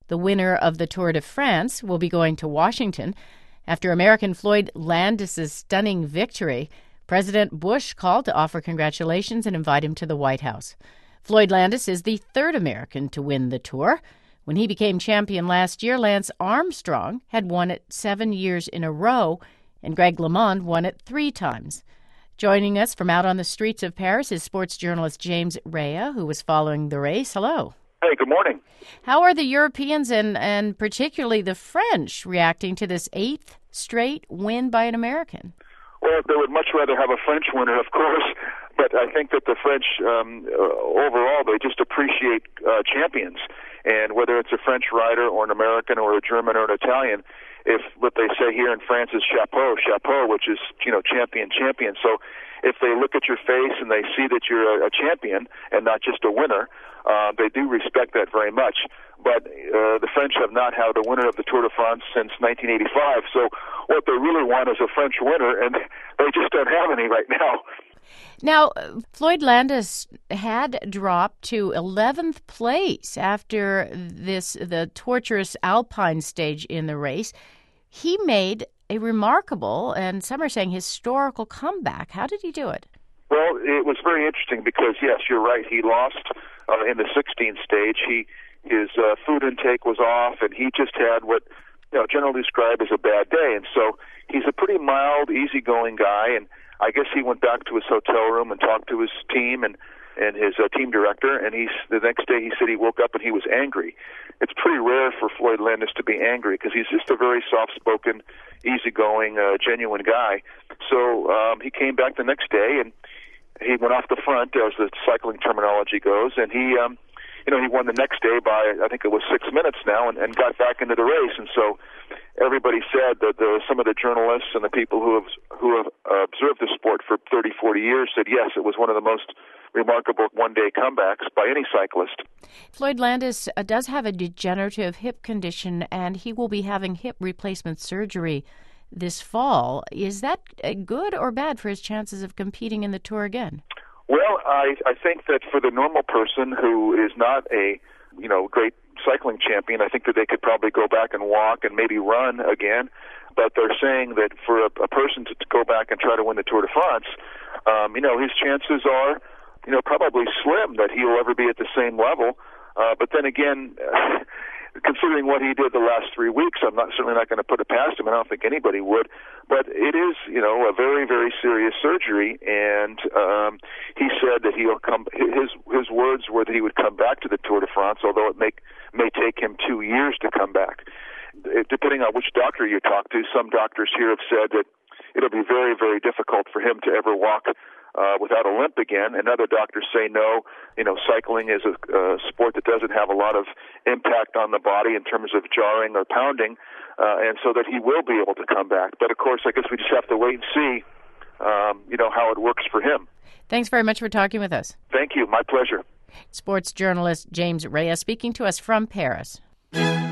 The winner of the Tour de France will be going to Washington. After American Floyd Landis' stunning victory, President Bush called to offer congratulations and invite him to the White House. Floyd Landis is the third American to win the Tour. When he became champion last year, Lance Armstrong had won it 7 years in a row, and Greg LeMond won it 3 times. Joining us from out on the streets of Paris is sports journalist James Rea, who was following the race. Hello. Hey, good morning. How are the Europeans and particularly the French reacting to this 8th straight win by an American? Well, they would much rather have a French winner, of course, but I think that the French, overall, they just appreciate champions. And whether it's a French rider or an American or a German or an Italian, if what they say here in France is chapeau, which is, champion. So if they look at your face and they see that you're a champion and not just a winner, they do respect that very much. But the French have not had a winner of the Tour de France since 1985. So what they really want is a French winner, and they just don't have any right now. Now, Floyd Landis had dropped to 11th place after the torturous Alpine stage in the race. He made a remarkable, and some are saying historical, comeback. How did he do it? Well, it was very interesting because, yes, you're right. He lost in the 16th stage. His food intake was off, and he just had what generally described as a bad day. And so he's a pretty mild, easygoing guy, and I guess he went back to his hotel room and talked to his team and his team director, and the next day he said he woke up and he was angry. It's pretty rare for Floyd Landis to be angry because he's just a very soft-spoken, easygoing, genuine guy. So he came back the next day, and he went off the front, as the cycling terminology goes, and he won the next day by, I think it was 6 minutes now, and got back into the race. And so everybody said that some of the journalists and the people who have observed the sport for 30, 40 years said, yes, it was one of the most remarkable one-day comebacks by any cyclist. Floyd Landis does have a degenerative hip condition, and he will be having hip replacement surgery this fall. Is that good or bad for his chances of competing in the Tour again? Well, I think that for the normal person who is not a great cycling champion, I think that they could probably go back and walk and maybe run again. But they're saying that for a person to go back and try to win the Tour de France, his chances are, probably slim that he'll ever be at the same level. But then again, considering what he did the last 3 weeks, I'm certainly not going to put it past him. I don't think anybody would. But it is, a very, very serious surgery, and he said that he'll come. His words were that he would come back to the Tour de France, although it may take him 2 years to come back. Depending on which doctor you talk to, some doctors here have said that it'll be very, very difficult for him to ever walk without a limp again, and other doctors say no. Cycling is a sport that doesn't have a lot of impact on the body in terms of jarring or pounding, and so that he will be able to come back. But of course, I guess we just have to wait and see, how it works for him. Thanks very much for talking with us. Thank you. My pleasure. Sports journalist James Rea speaking to us from Paris.